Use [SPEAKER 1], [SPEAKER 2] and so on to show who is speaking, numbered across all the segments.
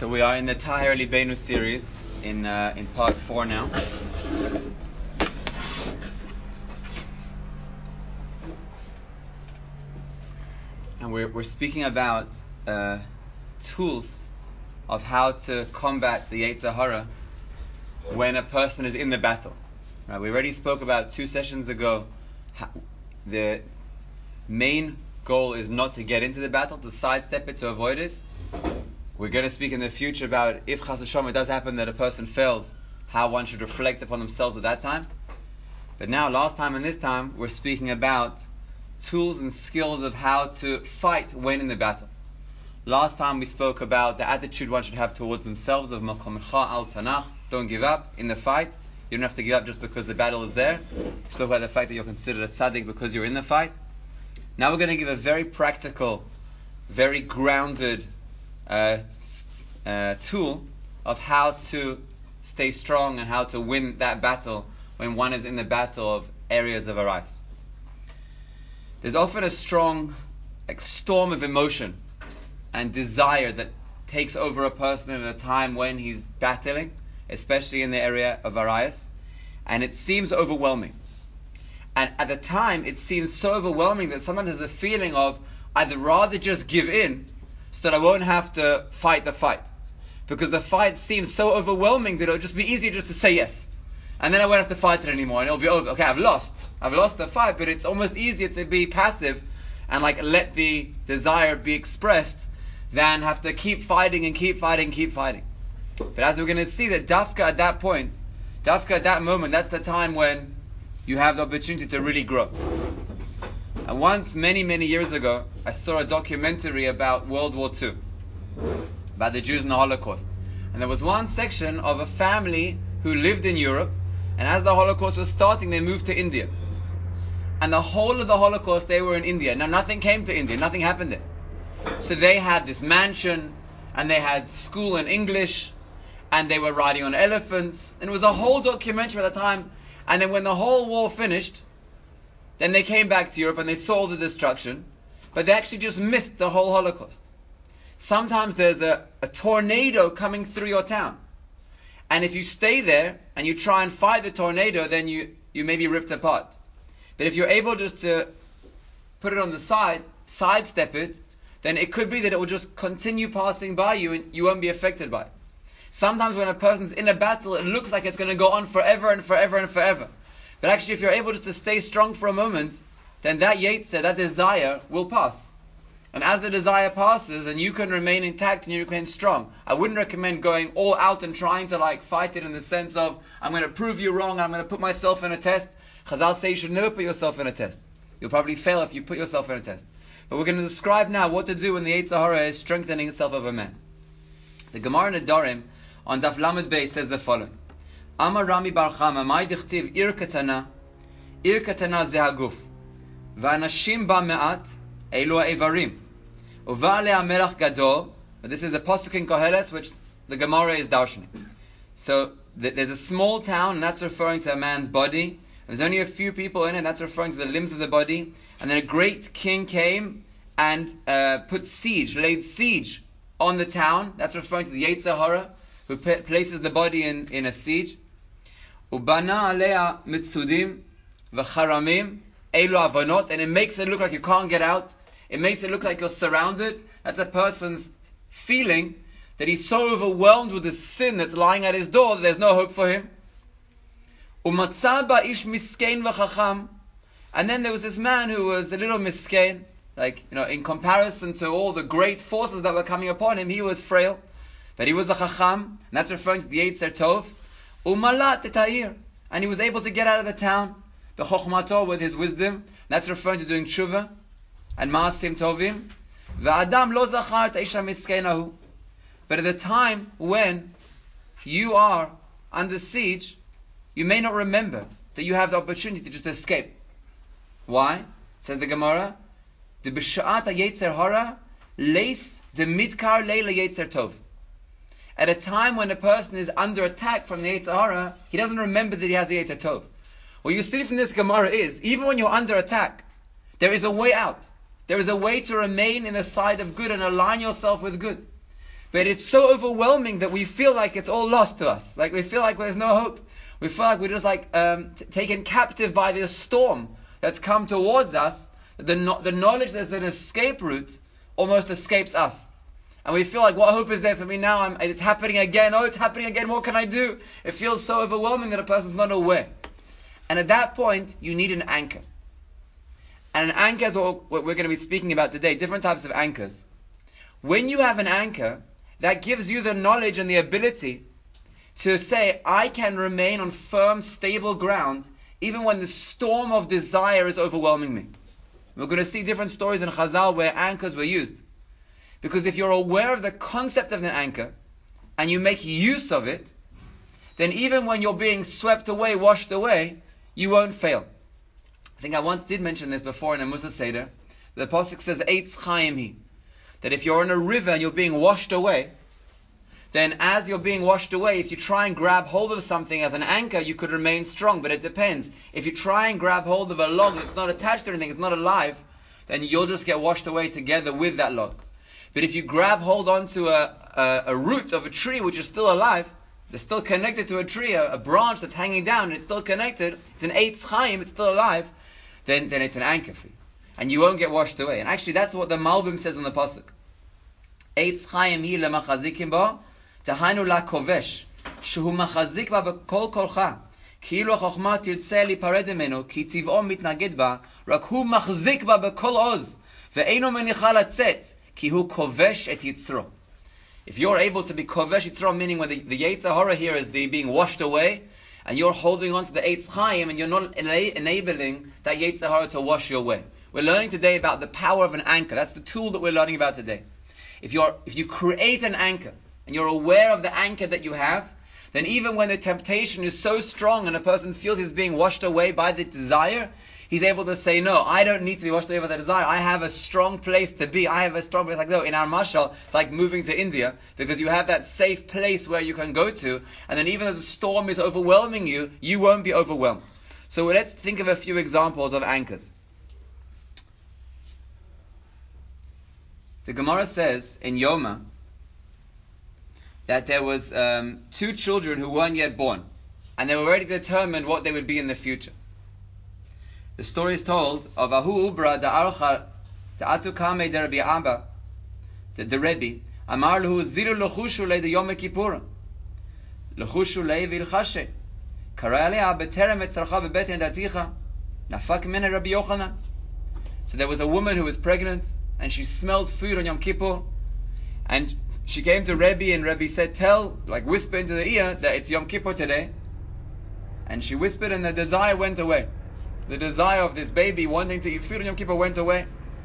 [SPEAKER 1] So we are in the Tahir Libenu series in part 4 now. And we're speaking about tools of how to combat the Yetzer Hara when a person is in the battle. Right? We already spoke about 2 sessions ago. The main goal is not to get into the battle, to sidestep it, to avoid it. We're going to speak in the future about if Chas v'Shalom it does happen that a person fails, how one should reflect upon themselves at that time. But now, last time and this time, we're speaking about tools and skills of how to fight when in the battle. Last time we spoke about the attitude one should have towards themselves of Makom al Tanach, don't give up in the fight. You don't have to give up just because the battle is there. We spoke about the fact that you're considered a tzaddik because you're in the fight. Now we're going to give a very practical, very grounded tool of how to stay strong and how to win that battle when one is in the battle of areas of Arayos. There's often a strong storm of emotion and desire that takes over a person at a time when he's battling, especially in the area of Arayos, and it seems overwhelming. And at the time, it seems so overwhelming that sometimes there's a feeling of, I'd rather just give in so that I won't have to fight the fight. Because the fight seems so overwhelming that it'll just be easier just to say yes. And then I won't have to fight it anymore and it'll be over. Okay, I've lost the fight, but it's almost easier to be passive and let the desire be expressed than have to keep fighting and keep fighting. But as we're going to see that Dafka at that point, Dafka at that moment, that's the time when you have the opportunity to really grow. And once, many, many years ago, I saw a documentary about World War II, about the Jews in the Holocaust. And there was one section of a family who lived in Europe, and as the Holocaust was starting, they moved to India. And the whole of the Holocaust, they were in India. Now, nothing came to India, nothing happened there. So they had this mansion, and they had school in English, and they were riding on elephants, and it was a whole documentary at the time. And then when the whole war finished, then they came back to Europe and they saw all the destruction, but they actually just missed the whole Holocaust. Sometimes there's a tornado coming through your town, and if you stay there and you try and fight the tornado, then you may be ripped apart. But if you're able just to put it on the side, sidestep it, then it could be that it will just continue passing by you and you won't be affected by it. Sometimes when a person's in a battle, it looks like it's going to go on forever and forever and forever. But actually, if you're able just to stay strong for a moment, then that yetzer, that desire, will pass. And as the desire passes, and you can remain intact and you remain strong, I wouldn't recommend going all out and trying to fight it in the sense of, I'm going to prove you wrong, I'm going to put myself in a test. Chazal say you should never put yourself in a test. You'll probably fail if you put yourself in a test. But we're going to describe now what to do when the Yetzer Hara is strengthening itself over man. The Gemara in Nedarim on Daf Lamed Bey says the following: Amar Rami Bar Chama, Mai dichtiv ir katana ze haguf, v'anashim ba me'at elu ha'evarim, uva alei melach gadol. This is a pasuk in Koheles which the Gemara is darshaning. So there's a small town, and that's referring to a man's body. There's only a few people in it, and that's referring to the limbs of the body. And then a great king came and laid siege on the town. That's referring to the Yetzer Hara, who places the body in a siege. Ubana alea mitzudim v'charamim elu avanot, and it makes it look like you can't get out. It makes it look like you're surrounded. That's a person's feeling that he's so overwhelmed with the sin that's lying at his door that there's no hope for him. Umatzah ba'ish miskein v'chacham, and then there was this man who was a little miskein, in comparison to all the great forces that were coming upon him, he was frail. But he was a chacham, and that's referring to the Yetzer Tov. Umalat etayir, and he was able to get out of the town. The chokhmato, with his wisdom, that's referring to doing tshuva and maasim tovim. Va'adam lo zachar ta'isha miskeinahu. But at the time when you are under siege, you may not remember that you have the opportunity to just escape. Why? Says the Gemara, the b'sha'at ha'yetzer hara leis de midkar leila yetzer tov. At a time when a person is under attack from the Yetzer Hara, he doesn't remember that he has the Yetzer Tov. What you see from this Gemara is, even when you're under attack, there is a way out. There is a way to remain in the side of good and align yourself with good. But it's so overwhelming that we feel like it's all lost to us. Like we feel like there's no hope. We feel like we're just like taken captive by this storm that's come towards us. The knowledge there's an escape route almost escapes us. And we feel like, what hope is there for me now? It's happening again. Oh, it's happening again. What can I do? It feels so overwhelming that a person's not aware. And at that point, you need an anchor. And an anchor is what we're going to be speaking about today. Different types of anchors. When you have an anchor, that gives you the knowledge and the ability to say, I can remain on firm, stable ground even when the storm of desire is overwhelming me. We're going to see different stories in Chazal where anchors were used. Because if you're aware of the concept of an anchor and you make use of it, then even when you're being swept away, washed away, you won't fail. I think I once did mention this before in a Musa Seder. The Pasuk says, Eitz Chaim Hi. That if you're in a river and you're being washed away, then as you're being washed away, if you try and grab hold of something as an anchor, you could remain strong. But it depends. If you try and grab hold of a log that's not attached to anything, it's not alive, then you'll just get washed away together with that log. But if you grab hold onto a root of a tree which is still alive, it's still connected to a tree, a branch that's hanging down, and it's still connected, it's an Eitz Chaim, it's still alive, then it's an anchor for you. And you won't get washed away. And actually that's what the Malbim says on the Pasuk. Eitz Chaim hi lemachazikim ba, tahainu la kovesh, shehu machazik ba b'kol kolcha, כאילו החוכמה תרצה להיפרד ממנו, כי טבעו מתנגד בה, רק הוא מחזיק בה בכל עוז, ואינו מניחה לצאת, כי הוא כובש את יצרו. If you're able to be kovesh yitzro, meaning when the Yetzer Hara here is the being washed away, and you're holding on to the Eitz Chaim, and you're not enabling that Yetzer Hara to wash you away. We're learning today about the power of an anchor. That's the tool that we're learning about today. If you create an anchor, and you're aware of the anchor that you have, then even when the temptation is so strong and a person feels he's being washed away by the desire, he's able to say, no, I don't need to be washed away by the desire. I have a strong place to be. I have a strong place. Like, no, in our mashal, it's like moving to India, because you have that safe place where you can go to, and then even though the storm is overwhelming you, you won't be overwhelmed. So let's think of a few examples of anchors. The Gemara says in Yoma that there was 2 children who weren't yet born, and they were already determined what they would be in the future. The story is told of Ahu Ubra da'archa ta'atu kame de Rabbi Abba, the Rebbe, Amar lahu ziru lechushu le de Yom Kippur, lechushu le vilchashe, kara alea beterem et tzarcha bebet yadaticha, nafak mena Rabbi Yochanan. So there was a woman who was pregnant, and she smelled food on Yom Kippur, and she came to Rebbe, and Rebbe said, whisper into the ear that it's Yom Kippur today. And she whispered, and the desire went away. The desire of this baby wanting to eat food on Yom Kippur went away.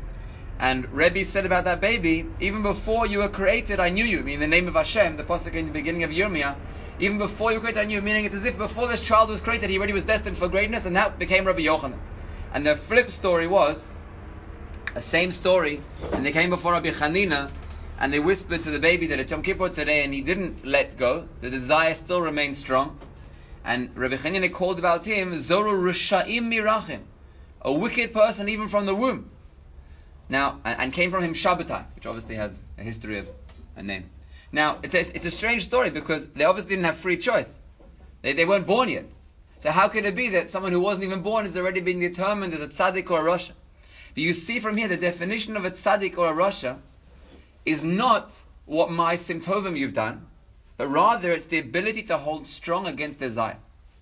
[SPEAKER 1] And Rebbe said about that baby, even before you were created, I knew you. Meaning the name of Hashem, the pasuk in the beginning of Yirmiyah, even before you were created, I knew you. Meaning it's as if before this child was created, he already was destined for greatness, and that became Rabbi Yochanan. And the flip story was, the same story, and they came before Rabbi Chanina, and they whispered to the baby that it's Yom Kippur today, and he didn't let go. The desire still remained strong. And Rabbi Chanina called about him, Zoru Rishaim Mirachim, a wicked person even from the womb. Now, and came from him Shabbatai, which obviously has a history of a name. Now, it's a strange story because they obviously didn't have free choice. They weren't born yet. So how could it be that someone who wasn't even born is already being determined as a tzaddik or a rasha? But you see from here the definition of a tzaddik or a rasha is not what my simtovim you've done, but rather it's the ability to hold strong against desire.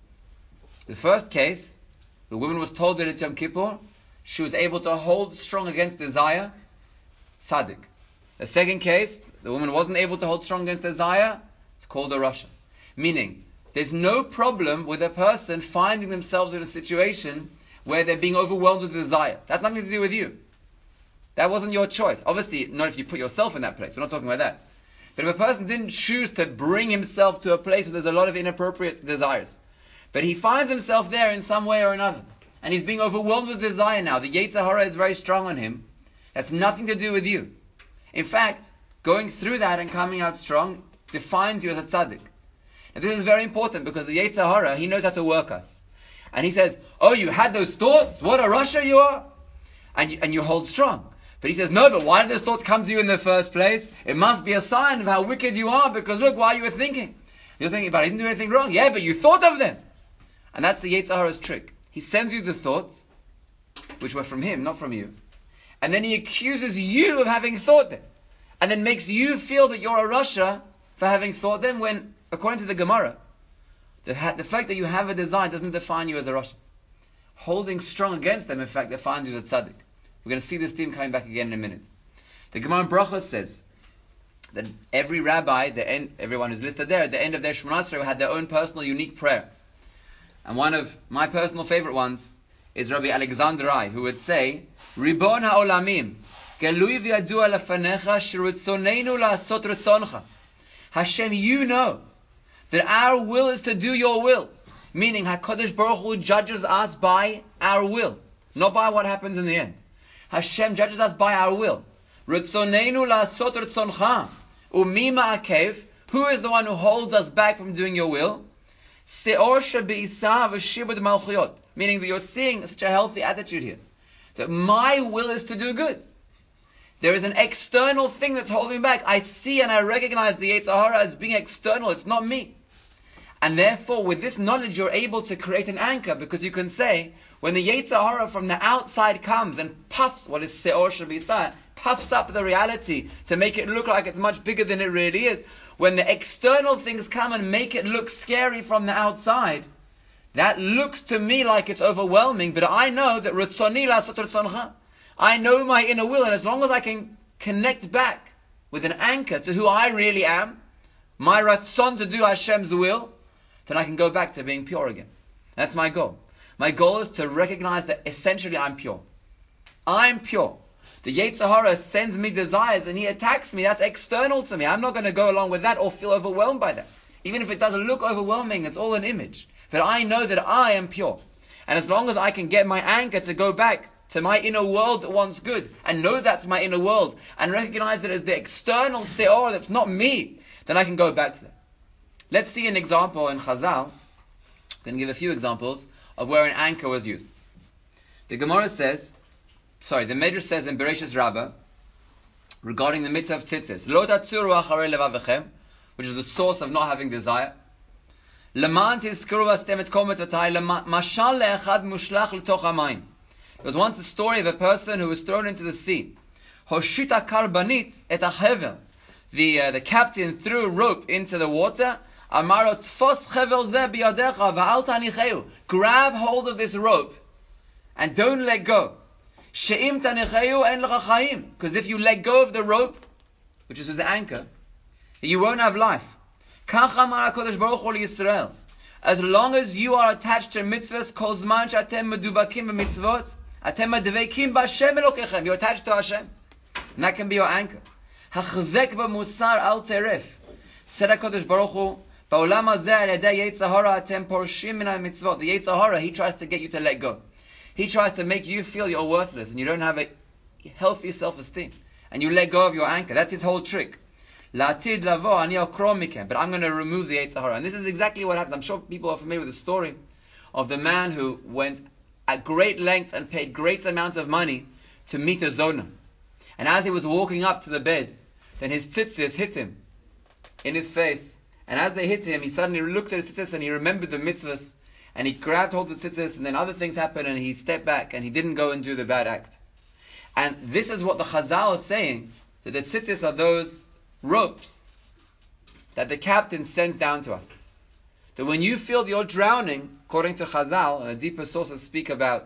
[SPEAKER 1] The first case, the woman was told that it's Yom Kippur, she was able to hold strong against desire, tzaddik. The second case, the woman wasn't able to hold strong against desire, it's called a rasha. Meaning, there's no problem with a person finding themselves in a situation where they're being overwhelmed with desire. That's nothing to do with you. That wasn't your choice. Obviously, not if you put yourself in that place. We're not talking about that. But if a person didn't choose to bring himself to a place where there's a lot of inappropriate desires, but he finds himself there in some way or another, and he's being overwhelmed with desire now, the Yetzer Hara is very strong on him, that's nothing to do with you. In fact, going through that and coming out strong defines you as a tzaddik. Now this is very important because the Yetzer Hara, he knows how to work us. And he says, oh, you had those thoughts? What a rasha you are! And you hold strong. But he says, no, but why did this thought come to you in the first place? It must be a sign of how wicked you are, because look, while you were thinking. You're thinking, but I didn't do anything wrong. Yeah, but you thought of them. And that's the Yetzer Hara's trick. He sends you the thoughts, which were from him, not from you. And then he accuses you of having thought them. And then makes you feel that you're a Rasha for having thought them, when, according to the Gemara, the fact that you have a desire doesn't define you as a Rasha. Holding strong against them, in fact, defines you as a tzaddik. We're going to see this theme coming back again in a minute. The Gemara in Brachos says that every rabbi, everyone who's listed there, at the end of their Shemona Esrei had their own personal, unique prayer. And one of my personal favorite ones is Rabbi Alexandrai, who would say, Ribon ha'olamim, gelui v'yadua lefanecha shiritzonenu la'asot ritzoncha. Hashem, you know that our will is to do your will. Meaning, HaKadosh Baruch Hu judges us by our will, not by what happens in the end. Hashem judges us by our will. Ritzonenu la'asot ritzoncha. Umi ma'akev. Who is the one who holds us back from doing your will? Se'or shebe'isa v'shibud malchuyot. Meaning that you're seeing such a healthy attitude here. That my will is to do good. There is an external thing that's holding me back. I see and I recognize the Yetzer Hara as being external. It's not me. And therefore, with this knowledge, you're able to create an anchor, because you can say, when the Yetzer Hara from the outside comes and puffs, what is Se'or Shabisa, puffs up the reality to make it look like it's much bigger than it really is. When the external things come and make it look scary from the outside, that looks to me like it's overwhelming, but I know that Ritzoni la'asot ritzoncha. I know my inner will, and as long as I can connect back with an anchor to who I really am, my Ratzon to do Hashem's will, then I can go back to being pure again. That's my goal. My goal is to recognize that essentially I'm pure. I'm pure. The Yetzer Hara sends me desires and he attacks me. That's external to me. I'm not going to go along with that or feel overwhelmed by that. Even if it doesn't look overwhelming, it's all an image. But I know that I am pure. And as long as I can get my anchor to go back to my inner world that wants good, and know that's my inner world, and recognize it as the external seor that's not me, then I can go back to that. Let's see an example in Chazal. I'm going to give a few examples of where an anchor was used. The Gemara says, the Medrash says in Bereshis Rabbah, regarding the mitzvah of tzitzis, Lo tatzuru acharei levavechem, which is the source of not having desire. Leman tizkuru vastem et kol mitzvotai, mashal le'echad mushlach l'toch hamayim. There was once a story of a person who was thrown into the sea. Hoshita karbanit et achevel. The captain threw a rope into the water. Amaro tfos chevel zeh biyadecha va'al tanicheu. Grab hold of this rope and don't let go. She'im tanicheu en lecha chaim. Because if you let go of the rope, which is the anchor, you won't have life. Kach amar HaKadosh Baruch Hu Yisrael. As long as you are attached to mitzvahs, kol zman she'atem medubakim b'mitzvot, atem medvekim b'Hashem Elokechem. You're attached to Hashem. And that can be your anchor. Hachzek b'musar al teref. Said HaKadosh Baruch Hu, ba'olam hazeh al yedei Yetzer Hara atem porshim min ha-mitzvot. The Yetzer Hara, he tries to get you to let go. He tries to make you feel you're worthless and you don't have a healthy self-esteem. And you let go of your anchor. That's his whole trick. La'atid lavo ani okrom mikem. But I'm going to remove the Yetzer Hara. And this is exactly what happens. I'm sure people are familiar with the story of the man who went at great length and paid great amounts of money to meet a zona. And as he was walking up to the bed, then his tzitzis hit him in his face. And as they hit him, he suddenly looked at his tzitzis and he remembered the mitzvahs. And he grabbed hold of the tzitzis, and then other things happened and he stepped back and he didn't go and do the bad act. And this is what the Chazal is saying, that the tzitzis are those ropes that the captain sends down to us. That when you feel that you're drowning, according to Chazal, and the deeper sources speak about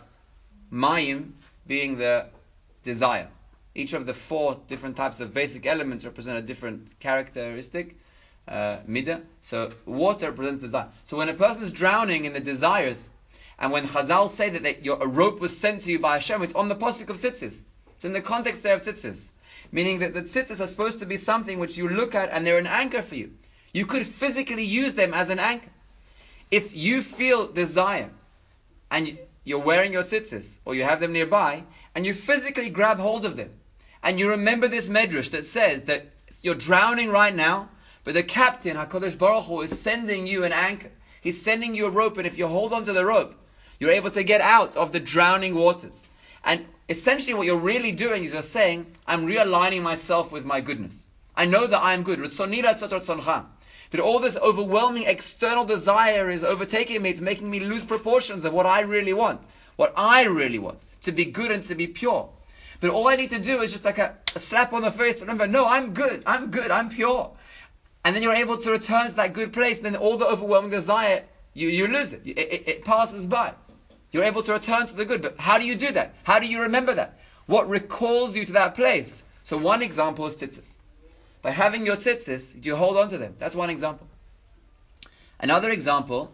[SPEAKER 1] mayim being the desire. Each of the 4 different types of basic elements represent a different characteristic, midah. So water represents desire. So when a person is drowning in the desires, and when Chazal say that a rope was sent to you by Hashem, it's on the posuk of tzitzis. It's in the context there of tzitzis. Meaning that the tzitzis are supposed to be something which you look at and they're an anchor for you. You could physically use them as an anchor. If you feel desire and you're wearing your tzitzis or you have them nearby and you physically grab hold of them and you remember this medrash that says that you're drowning right now, but the captain, HaKadosh Baruch Hu, is sending you an anchor. He's sending you a rope, and if you hold onto the rope, you're able to get out of the drowning waters. And essentially what you're really doing is you're saying, I'm realigning myself with my goodness. I know that I am good. But all this overwhelming external desire is overtaking me. It's making me lose proportions of what I really want. What I really want. To be good and to be pure. But all I need to do is just like a slap on the face to remember, no, I'm good, I'm pure. And then you're able to return to that good place. And then all the overwhelming desire, you lose it. It passes by. You're able to return to the good. But how do you do that? How do you remember that? What recalls you to that place? So one example is tzitzis. By having your tzitzis, you hold on to them. That's one example. Another example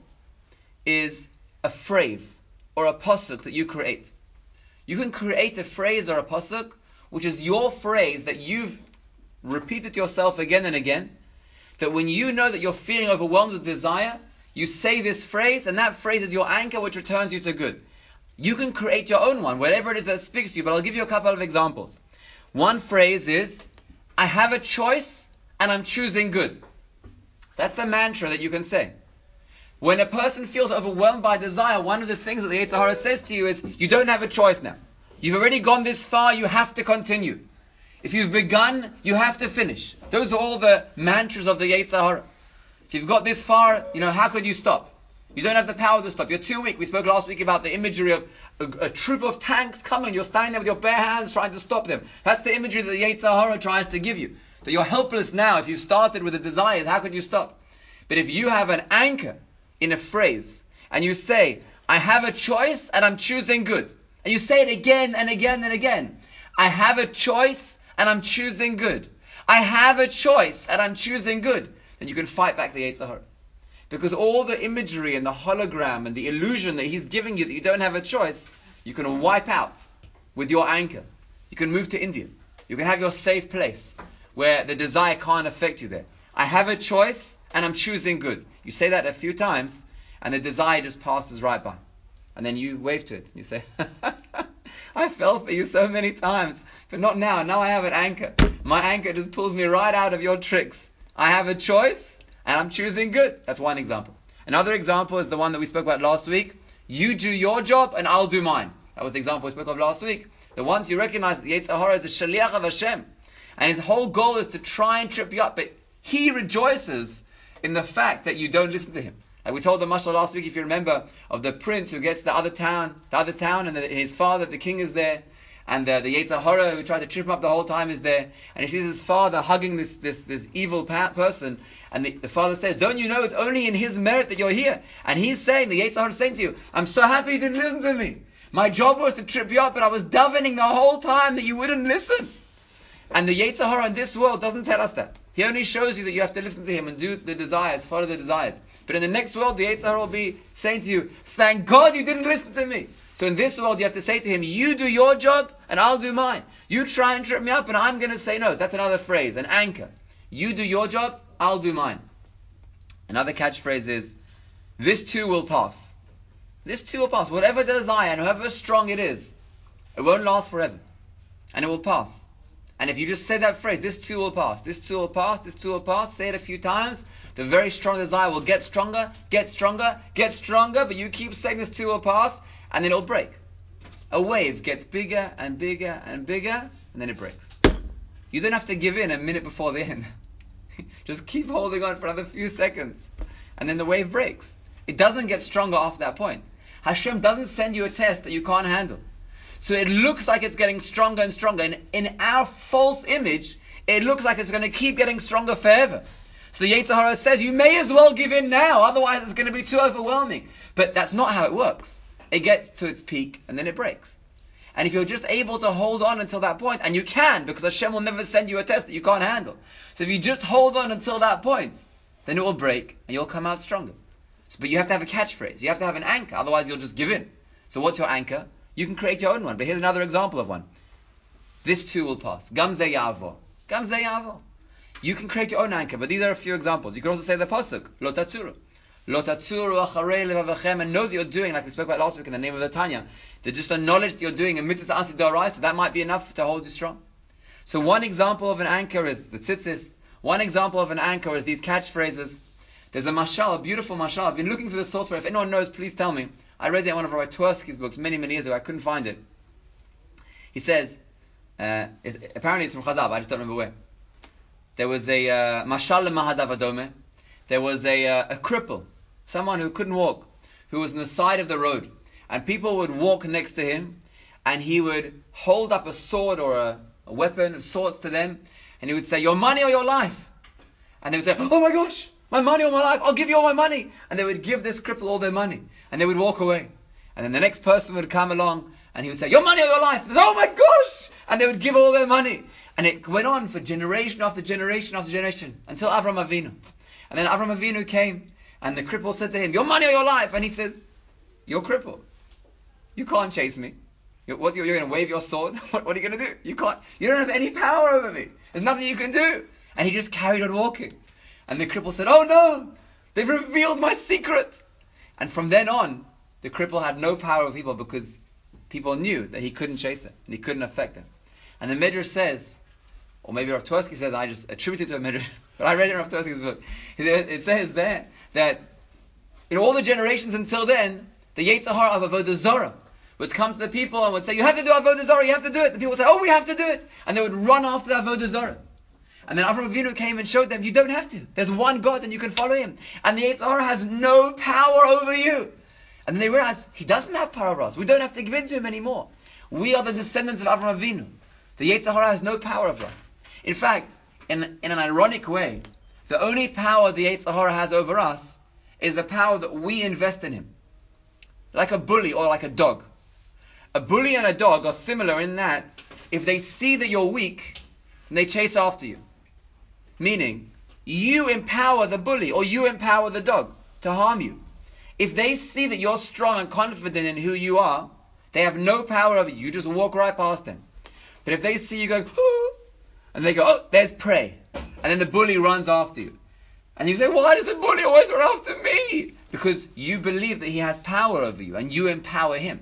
[SPEAKER 1] is a phrase or a pasuk that you create. You can create a phrase or a pasuk which is your phrase that you've repeated to yourself again and again, that when you know that you're feeling overwhelmed with desire, you say this phrase, and that phrase is your anchor which returns you to good. You can create your own one, whatever it is that speaks to you, but I'll give you a couple of examples. One phrase is, I have a choice and I'm choosing good. That's the mantra that you can say. When a person feels overwhelmed by desire, one of the things that the Yetzer Hara says to you is, you don't have a choice now. You've already gone this far, you have to continue. If you've begun, you have to finish. Those are all the mantras of the Yetzer Hara. If you've got this far, how could you stop? You don't have the power to stop. You're too weak. We spoke last week about the imagery of a troop of tanks coming. You're standing there with your bare hands trying to stop them. That's the imagery that the Yetzer Hara tries to give you. That you're helpless now. If you've started with the desires, how could you stop? But if you have an anchor in a phrase, and you say, I have a choice and I'm choosing good. And you say it again and again and again. I have a choice and I'm choosing good. I have a choice and I'm choosing good. Then you can fight back the Yetzer Hara. Because all the imagery and the hologram and the illusion that he's giving you that you don't have a choice, you can wipe out with your anchor. You can move to India. You can have your safe place where the desire can't affect you there. I have a choice and I'm choosing good. You say that a few times and the desire just passes right by. And then you wave to it. You say, I fell for you so many times, but not now. Now I have an anchor. My anchor just pulls me right out of your tricks. I have a choice and I'm choosing good. That's one example. Another example is the one that we spoke about last week. You do your job and I'll do mine. That was the example we spoke of last week. That once you recognize that the Yetzer Hara is a shaliach of Hashem, and his whole goal is to try and trip you up, but he rejoices in the fact that you don't listen to him. Like we told the mashal last week, if you remember, of the prince who gets to the other town, and his father, the king, is there, and the Yetzer Hara who tried to trip him up the whole time is there, and he sees his father hugging this evil person, and the father says, don't you know it's only in his merit that you're here? And he's saying, the Yetzer Hara is saying to you, I'm so happy you didn't listen to me. My job was to trip you up, but I was davening the whole time that you wouldn't listen. And the Yetzer Hara in this world doesn't tell us that. He only shows you that you have to listen to him and do the desires, follow the desires. But in the next world, the Yetzer Hara will be saying to you, thank God you didn't listen to me. So in this world, you have to say to him, you do your job and I'll do mine. You try and trip me up and I'm going to say no. That's another phrase, an anchor. You do your job, I'll do mine. Another catchphrase is, this too will pass. This too will pass. Whatever desire and however strong it is, it won't last forever. And it will pass. And if you just say that phrase, this too will pass, this too will pass, this too will pass, say it a few times, the very strong desire will get stronger, get stronger, get stronger, but you keep saying this too will pass, and then it'll break. A wave gets bigger and bigger and bigger, and then it breaks. You don't have to give in a minute before the end. Just keep holding on for another few seconds, and then the wave breaks. It doesn't get stronger after that point. Hashem doesn't send you a test that you can't handle. So it looks like it's getting stronger and stronger. And in our false image, it looks like it's going to keep getting stronger forever. So the Yetzer Hara says, you may as well give in now, otherwise it's going to be too overwhelming. But that's not how it works. It gets to its peak and then it breaks. And if you're just able to hold on until that point, and you can, because Hashem will never send you a test that you can't handle. So if you just hold on until that point, then it will break and you'll come out stronger. But you have to have a catchphrase. You have to have an anchor, otherwise you'll just give in. So what's your anchor? You can create your own one. But here's another example of one. This too will pass. Gam ze ya'avor. Gam ze ya'avor. You can create your own anchor, but these are a few examples. You can also say the pasuk, Lo tatzuru. Lo tatzuru acharei levavachem, and know that you're doing, like we spoke about last week in the name of the Tanya, that just the knowledge that you're doing in mitzvah asi d'oraisa, that might be enough to hold you strong. So one example of an anchor is the tzitzis. One example of an anchor is these catchphrases. There's a mashal, a beautiful mashal. I've been looking for the source for it. If anyone knows, please tell me. I read it in one of Rabbi Twersky's books many, many years ago. I couldn't find it. He says, apparently it's from Chazal, but I just don't remember where. There was a Mashal Mahadav Adome. There was a cripple, someone who couldn't walk, who was on the side of the road, and people would walk next to him, and he would hold up a sword or a weapon of sorts to them, and he would say, "Your money or your life?" And they would say, "Oh my gosh, my money or my life, I'll give you all my money." And they would give this cripple all their money, and they would walk away. And then the next person would come along, and he would say, "Your money or your life?" And they say, "Oh my gosh!" And they would give all their money. And it went on for generation after generation after generation, until Avram Avinu. And then Avram Avinu came, and the cripple said to him, "Your money or your life?" And he says, "You're crippled. You can't chase me. You're going to wave your sword? What are you going to do? You can't. You don't have any power over me. There's nothing you can do." And he just carried on walking. And the cripple said, "Oh no, they've revealed my secret." And from then on, the cripple had no power over people because people knew that he couldn't chase them and he couldn't affect them. And the Midrash says, or maybe Rav Twersky says, I just attribute it to a Midrash, but I read it in Rav Twersky's book. It says there that in all the generations until then, the Yetzer Hara of Avodah Zarah would come to the people and would say, "You have to do Avodah Zarah, you have to do it." The people would say, "Oh, we have to do it." And they would run after the Avodah Zarah. And then Avram Avinu came and showed them, you don't have to. There's one God and you can follow him. And the Yetzer Hara has no power over you. And then they realized, he doesn't have power over us. We don't have to give in to him anymore. We are the descendants of Avram Avinu. The Yetzer Hara has no power over us. In fact, in an ironic way, the only power the Yetzer Hara has over us is the power that we invest in him. Like a bully or like a dog. A bully and a dog are similar in that if they see that you're weak, then they chase after you. Meaning, you empower the bully or you empower the dog to harm you. If they see that you're strong and confident in who you are, they have no power over you. You just walk right past them. But if they see you go, "Oh," and they go, "Oh, there's prey," and then the bully runs after you. And you say, "Why does the bully always run after me?" Because you believe that he has power over you and you empower him.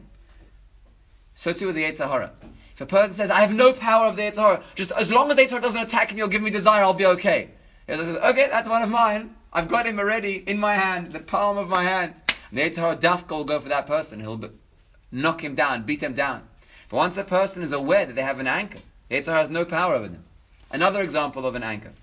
[SPEAKER 1] So too with the Yetzer Hara. If a person says, "I have no power over the Yetzer Hara, just as long as the Yetzer Hara doesn't attack me or give me desire, I'll be okay." He says, "Okay, that's one of mine. I've got him already in my hand, the palm of my hand." And the Yetzer Hara dafka will go for that person. He'll knock him down, beat him down. But once a person is aware that they have an anchor, the Yetzer Hara has no power over them. Another example of an anchor.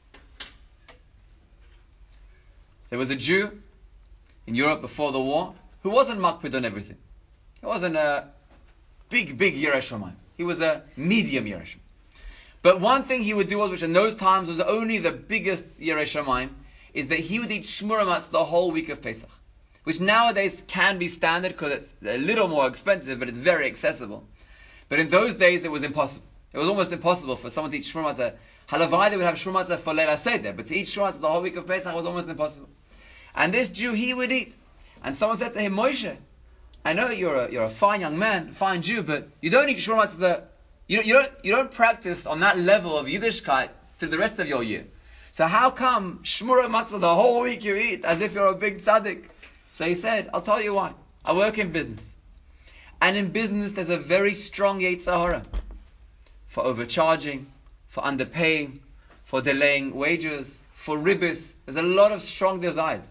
[SPEAKER 1] There was a Jew in Europe before the war who wasn't makpid on everything. He wasn't a big Yirei Shamayim. He was a medium Yirei Shamayim. But one thing he would do, which in those times was only the biggest Yirei Shamayim, is that he would eat shmura matzah the whole week of Pesach, which nowadays can be standard because it's a little more expensive, but it's very accessible. But in those days it was impossible. It was almost impossible for someone to eat shmura matzah. Halavai, they would have shmura matzah for Leila Seder, but to eat shmura matzah the whole week of Pesach was almost impossible. And this Jew, he would eat. And someone said to him, "Moshe, I know you're a fine young man, fine Jew, but you don't eat shmura matzah. You don't practice on that level of Yiddishkeit through the rest of your year. So how come shmura matzah the whole week you eat as if you're a big tzaddik?" So he said, "I'll tell you why. I work in business. And in business there's a very strong Yetzer Hara for overcharging, for underpaying, for delaying wages, for ribis. There's a lot of strong desires.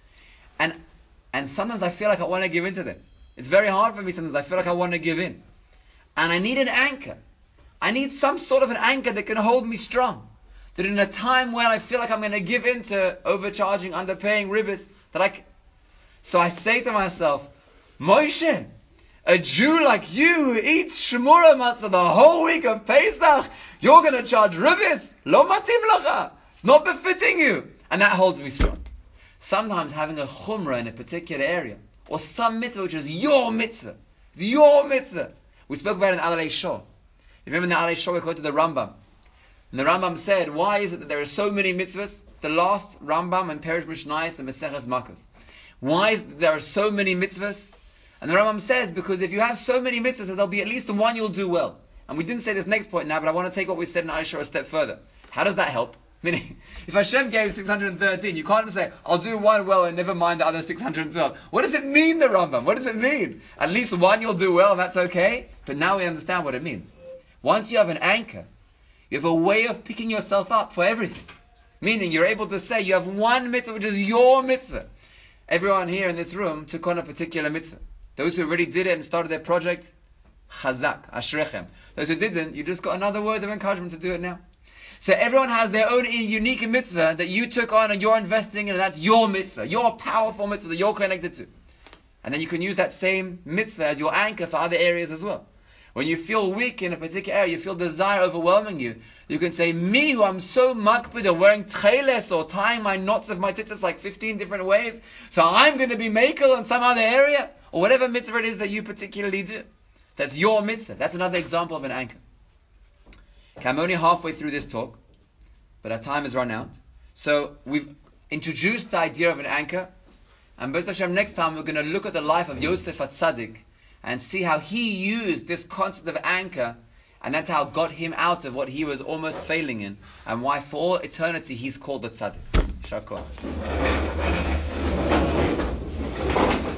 [SPEAKER 1] And sometimes I feel like I want to give in to them. It's very hard for me sometimes. I feel like I want to give in. And I need an anchor. I need some sort of an anchor that can hold me strong. That in a time when I feel like I'm going to give in to overcharging, underpaying, ribis, so I say to myself, Moshe, a Jew like you who eats shmura matzah the whole week of Pesach, you're going to charge ribis? Lo matim lacha. It's not befitting you. And that holds me strong. Sometimes having a chumrah in a particular area, or some mitzvah which is your mitzvah. It's your mitzvah. We spoke about it in Alei Shor. If you remember in the Alei Shor, we quoted the Rambam. And the Rambam said, why is it that there are so many mitzvahs? It's the last Rambam and Perish Mishnayos and Maseches Makkos. Why is it that there are so many mitzvahs? And the Rambam says, because if you have so many mitzvahs, there'll be at least one you'll do well. And we didn't say this next point now, but I want to take what we said in Alei Shor a step further. How does that help? Meaning, if Hashem gave 613, you can't say, I'll do one well and never mind the other 612. What does it mean, the Rambam? What does it mean? At least one you'll do well and that's okay? But now we understand what it means. Once you have an anchor, you have a way of picking yourself up for everything. Meaning, you're able to say, you have one mitzvah which is your mitzvah. Everyone here in this room took on a particular mitzvah. Those who already did it and started their project, Chazak, Ashrechem. Those who didn't, you just got another word of encouragement to do it now. So everyone has their own unique mitzvah that you took on and you're investing in, and that's your mitzvah, your powerful mitzvah that you're connected to. And then you can use that same mitzvah as your anchor for other areas as well. When you feel weak in a particular area, you feel desire overwhelming you, you can say, me who I'm so makpid of wearing tcheles or tying my knots of my tzitzis like 15 different ways, so I'm going to be makel in some other area, or whatever mitzvah it is that you particularly do. That's your mitzvah. That's another example of an anchor. Okay, I'm only halfway through this talk, but our time has run out. So we've introduced the idea of an anchor, and B'ezras Hashem, next time we're going to look at the life of Yosef HaTzadik and see how he used this concept of anchor, and that's how got him out of what he was almost failing in, and why for all eternity he's called the Tzaddik. Shakot.